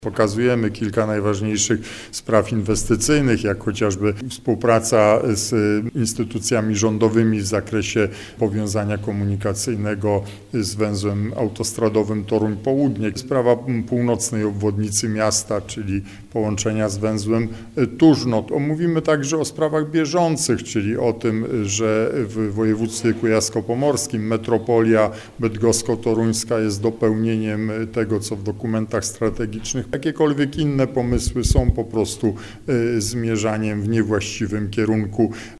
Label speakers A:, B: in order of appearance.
A: Pokazujemy kilka najważniejszych spraw inwestycyjnych, jak chociażby współpraca z instytucjami rządowymi w zakresie powiązania komunikacyjnego z węzłem autostradowym Toruń Południe. Sprawa północnej obwodnicy miasta, czyli połączenia z węzłem Tużno. Omówimy także o sprawach bieżących, czyli o tym, że w województwie kujawsko-pomorskim metropolia bydgosko-toruńska jest dopełnieniem tego, co w dokumentach strategicznych. Jakiekolwiek inne pomysły są po prostu zmierzaniem w niewłaściwym kierunku.